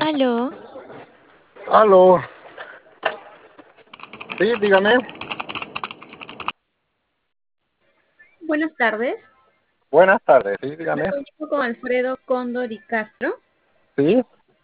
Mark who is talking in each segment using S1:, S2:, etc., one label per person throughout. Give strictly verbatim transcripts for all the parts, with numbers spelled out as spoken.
S1: Aló,
S2: Aló, sí, dígame.
S3: Buenas tardes.
S2: Buenas tardes, sí,
S3: Me
S2: dígame.
S3: comunico con Alfredo Cóndor y Castro.
S2: Sí,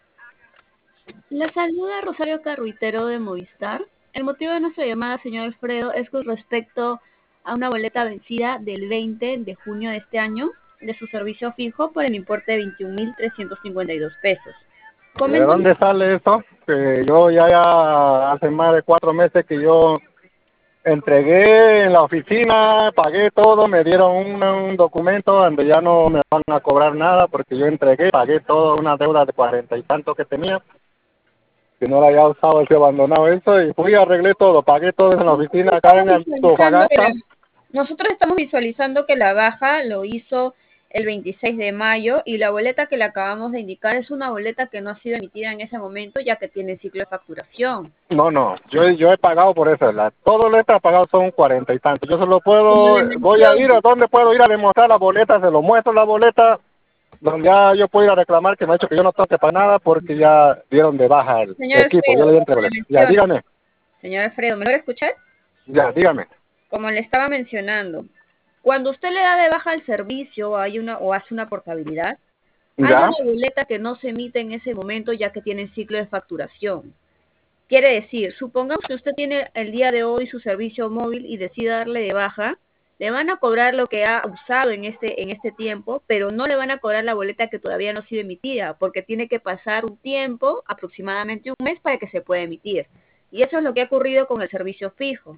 S3: La saluda Rosario Carruitero de Movistar. El motivo de nuestra llamada, señor Alfredo, es con respecto a una boleta vencida del veinte de junio de este año de su servicio fijo por el importe de veintiún mil trescientos cincuenta y dos pesos.
S2: ¿y de
S3: Coméntame.
S2: dónde sale eso? Que yo ya, ya hace más de cuatro meses que yo entregué en la oficina, pagué todo, me dieron un, un documento donde ya no me van a cobrar nada porque yo entregué, pagué todo, una deuda de cuarenta y tanto que tenía, que no la había usado, he abandonado eso y fui, arreglé todo, pagué todo en la
S3: Nosotros
S2: oficina acá
S3: estamos
S2: en
S3: visualizando que
S2: Antofagasta.
S3: la, nosotros estamos visualizando que la baja lo hizo el veintiséis de mayo y la boleta que le acabamos de indicar es una boleta que no ha sido emitida en ese momento ya que tiene ciclo de facturación.
S2: No, no, yo, yo he pagado por eso, la, todo lo que he pagado son cuarenta y tantos. Yo se lo
S3: Como
S2: puedo,
S3: le
S2: voy a ir
S3: menciono,
S2: a donde puedo ir a demostrar la boleta, se lo muestro la boleta, donde ya yo puedo ir a reclamar que me ha dicho que yo no tengo que pagar nada porque ya dieron de baja el
S3: señor
S2: equipo, yo
S3: Alfredo,
S2: le di
S3: como
S2: entre
S3: le
S2: boletas. Ya,
S3: menciono,
S2: dígame,
S3: señor Alfredo, ¿me logra escuchar?
S2: ya, dígame.
S3: Como le estaba mencionando, cuando usted le da de baja el servicio o, hay una, o hace una portabilidad, hay
S2: Ya,
S3: una boleta que no se emite en ese momento ya que tiene ciclo de facturación. Quiere decir, supongamos que usted tiene el día de hoy su servicio móvil y decide darle de baja, le van a cobrar lo que ha usado en este, en este tiempo, pero no le van a cobrar la boleta que todavía no ha sido emitida, porque tiene que pasar un tiempo, aproximadamente un mes, para que se pueda emitir. Y eso es lo que ha ocurrido con el servicio fijo.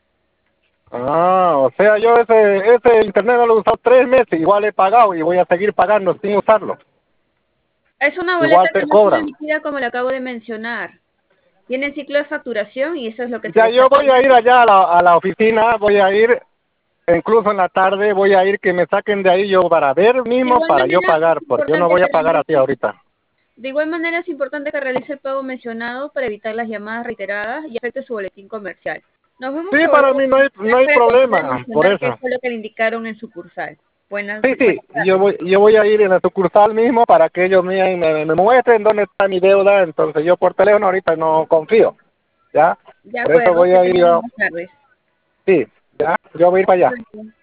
S2: ah, o sea, yo ese, ese internet no lo he usado tres meses, igual he pagado y voy a seguir pagando sin usarlo.
S3: Es una boleta
S2: Igual
S3: que
S2: te
S3: no ha sido
S2: cobran.
S3: emitida como le acabo de mencionar. Tiene ciclo de facturación y eso es lo que se
S2: Ya,
S3: le está
S2: yo voy a ir
S3: cobrando.
S2: allá a la, a la oficina, voy a ir. Incluso en la tarde voy a ir que me saquen de ahí yo para ver
S3: De
S2: mismo,
S3: igual
S2: para yo
S3: manera,
S2: pagar,
S3: es
S2: porque yo no
S3: importante
S2: voy
S3: que
S2: a pagar así
S3: realice,
S2: ahorita.
S3: de igual manera es importante que realice el pago mencionado para evitar las llamadas reiteradas y afecte su boletín comercial. Nos vemos
S2: Sí,
S3: a volver
S2: para mí no hay,
S3: a
S2: no hay
S3: para que me pueda
S2: problema, por
S3: mencionar qué
S2: eso.
S3: fue lo que le indicaron en sucursal. Buenas,
S2: Sí, sí,
S3: buenas
S2: yo
S3: tardes.
S2: voy, yo voy a ir en la sucursal mismo para que ellos me, me, me muestren dónde está mi deuda, entonces yo por teléfono ahorita no confío, ¿ya?
S3: De
S2: Por eso
S3: acuerdo,
S2: voy
S3: que
S2: a ir
S3: tengan
S2: yo,
S3: buenas tardes.
S2: sí, ¿ya? Yo voy a ir para allá.